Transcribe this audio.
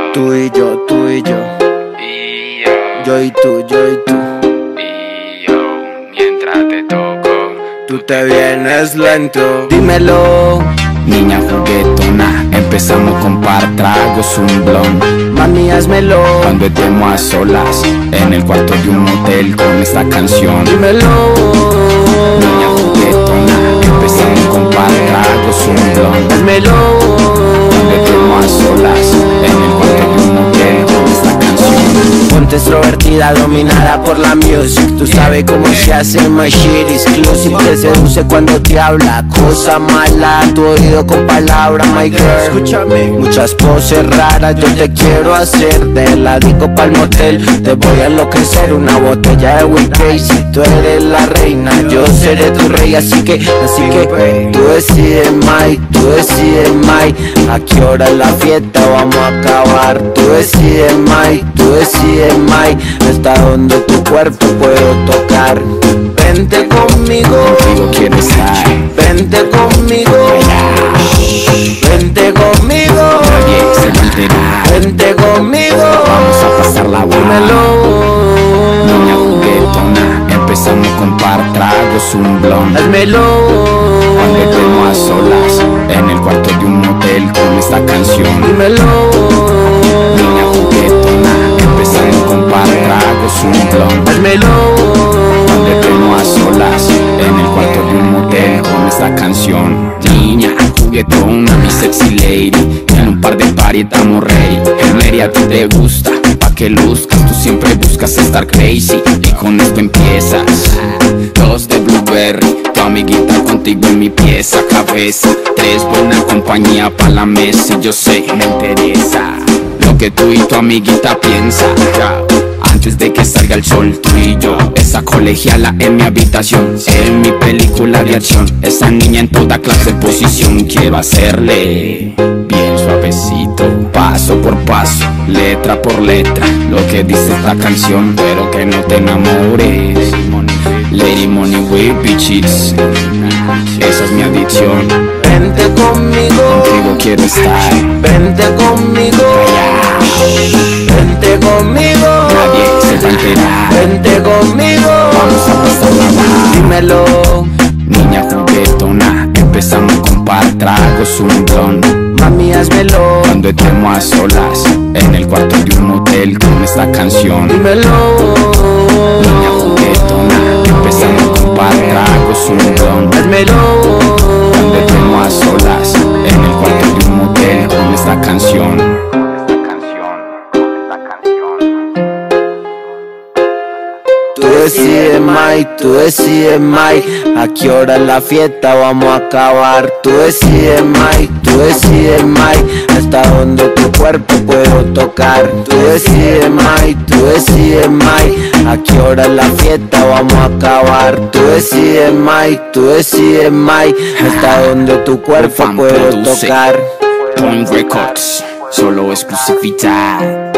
Tú y yo, tú y yo. Yo y tú, yo y tú. Mientras te toco, Tú te vienes lento. Dímelo. niña juguetona, empezamos con par tragos, un blon. Mami, házmelo. Cuando estemos a solas, en el cuarto de un motel con esta canción. Dímelo. Niña juguetona, empezamos con par tragos, un blon. Házmelo. Cuando estemos a solas, en el cuarto de un motel con esta canción. Ponte extrovertida, dominada por la music. Tú sabes cómo se hace, my shit exclusive. Te seduce cuando te habla, cosa mala. Tu oído con palabras, my girl. Escúchame. Muchas poses raras yo te quiero hacer. De la disco pa'l motel, te voy a enloquecer. Una botella de whisky. Si tú eres la reina, yo seré tu rey. Así que tú decides, my, tú decides, my. ¿A qué hora es la fiesta? Vamos a acabar. Tú decides, my, tú decides, my. Hasta donde tu cuerpo puedo tocar. Vente conmigo, Contigo quiero estar, vente conmigo, vente conmigo, nadie se va a enterar. vente conmigo. Vamos a pasarla Dímelo. Niña juguetona, empezamos con par tragos, un blon. Házmelo. Cuando estemos a solas, en el cuarto de un motel con esta canción. Dímelo. Niña juguetona, empezamos con par tragos, un blon. Házmelo. Cuando estemos a solas, en el cuarto de un motel con esta canción. Niña juguetona, mi sexy lady, en un par de party estamos ready. El Mary a ti te gusta, pa' que luzcas, tú siempre buscas estar crazy. Y con esto empiezas, dos de Blueberry, tu amiguita contigo en mi pieza, cabeza. Tres, buena compañía pa' la mesa, y yo sé, me interesa lo que tú y tu amiguita piensan. Antes de que salga el sol, tú y yo, esa colegiala en mi habitación, en mi película de acción. Esa niña en toda clase de posición, quiero hacerle bien suavecito, paso por paso, letra por letra, lo que dice esta canción, pero que no te enamores. Lady Money with bitches, esa es mi adicción. Vente conmigo, Contigo quiero estar, vente conmigo, vente conmigo, nadie se va a enterar. vente conmigo. Vamos a pasarla mal. Dímelo. Niña juguetona, empezamos con par tragos, un blon. Mami, házmelo. Cuando estemos a solas, en el cuarto de un motel con esta canción. Dímelo. Niña juguetona, empezamos con par tragos, un blon. Házmelo. Cuando estemos a solas, en el cuarto de un motel con esta canción. Tú decides, Mike, tú decides, Mike. ¿A qué hora es la fiesta? Vamos a acabar. Tú decides, Mike, tú decides, Mike. Hasta donde tu cuerpo puedo tocar. Tú decides, Mike, tú decides, Mike. ¿A qué hora es la fiesta? Vamos a acabar. Tú decides, Mike, tú decides, Mike. Hasta donde tu cuerpo Fan puedo produce. tocar. Point Records, solo exclusividad.